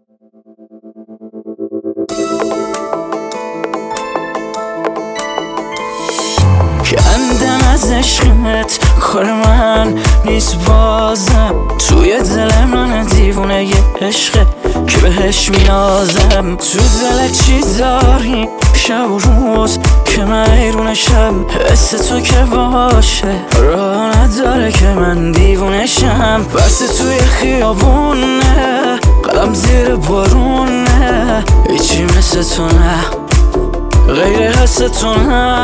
کندم از عشقت، کار من نیست بازم. توی دل من دیوونه یه عشقه که بهش مینازم. تو دل چی داری شب و روز که من حیرونشم؟ حس تو که باشه راه نداره که من دیوونشم. بس توی خیابونه قدم زیر بارونه، هیچی مثل تو نه، غیر حس تو نه.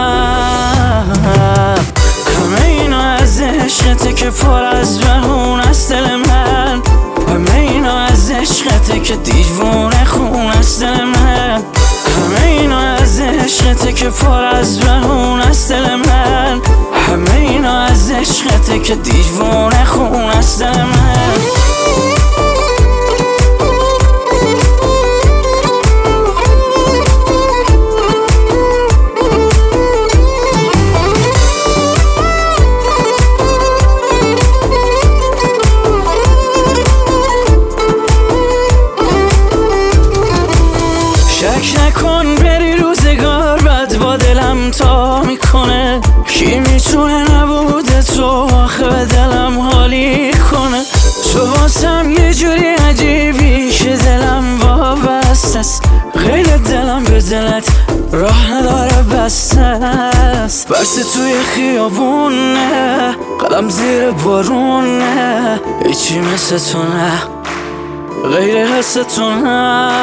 همه اینا از عشقته که پر از بهون است دل من. همه اینا از عشقته که دیوونه خون است دل من. همه اینا از عشقته که پر از بهون است دل من. همه اینا از عشقته که دیوونه خون است دل من. شک نکن بری روزگار بد با دلم تا میکنه. کی میتونه نبوده تو آخه به دلم حالی کنه؟ تو واسم یه جوری عجیبی که دلم وابسته است. غیر دلم به دلت راه نداره بسته است. بس توی خیابونه قدم زیر بارونه، هیچی مثل تو نه، غیر حس تو نه.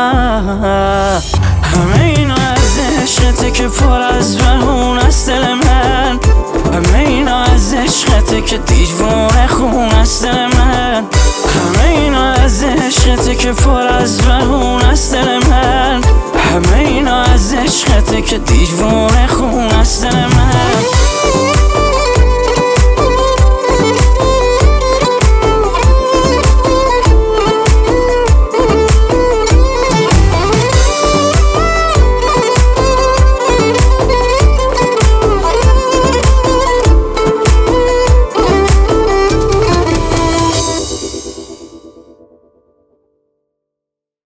همه اینا از عشقته که پر از بهون است دل من. همه اینا از عشقته که دیوونه خون است دل من. همه اینا از عشقته که پر از بهون است دل من. همه اینا از عشقته که دیوونه